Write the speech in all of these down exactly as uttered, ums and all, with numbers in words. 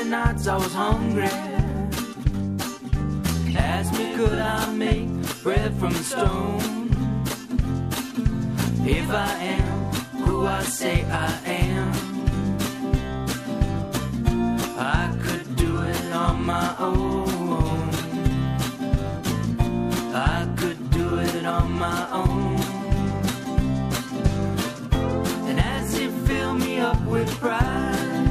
the nights I was hungry. Asked me could I make bread from a stone. If I am who I say I am, I could do it on my own. I could do it on my own. And as he filled me up with pride,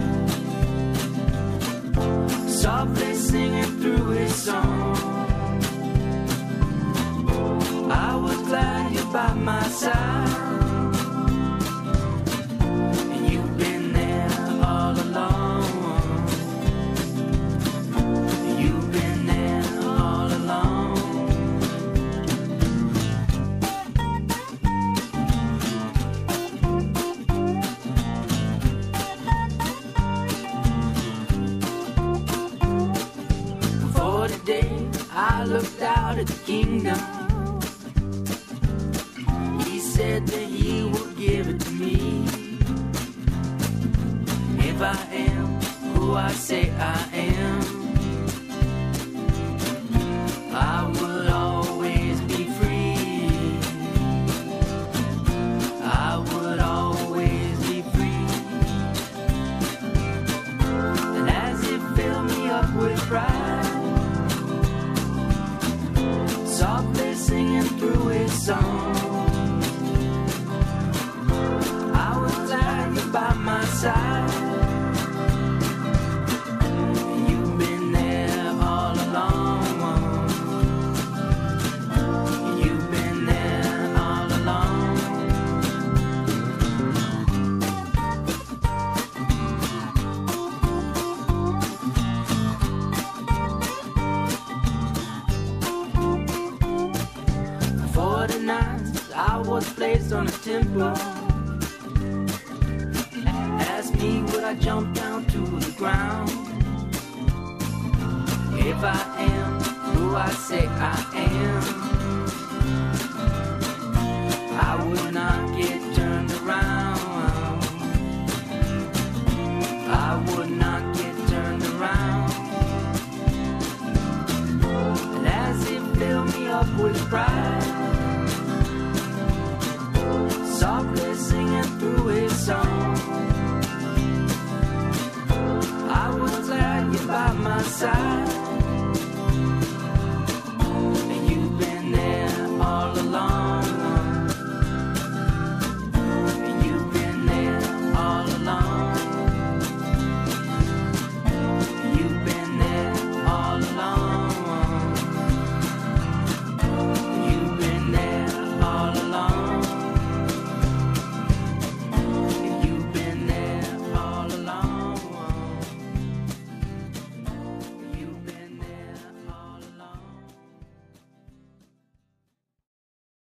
softly singing through his song, I was glad you're by my side. And you've been there all along. You've been there all along. For today I looked out at the kingdom. He said that he would give it to me. If I am who I say I am, I would always be free. I would always be free. And as he filled me up with pride, softly singing through his song, I was glad you're by my side. You've been there all along. You've been there all along. For the nights I was placed on a temple. Asked me would I jump down to the ground. If I am who I say I am, I would not get turned around. I would not get turned around. And as he filled me up with pride, softly singing through his song, I was glad you're by my side.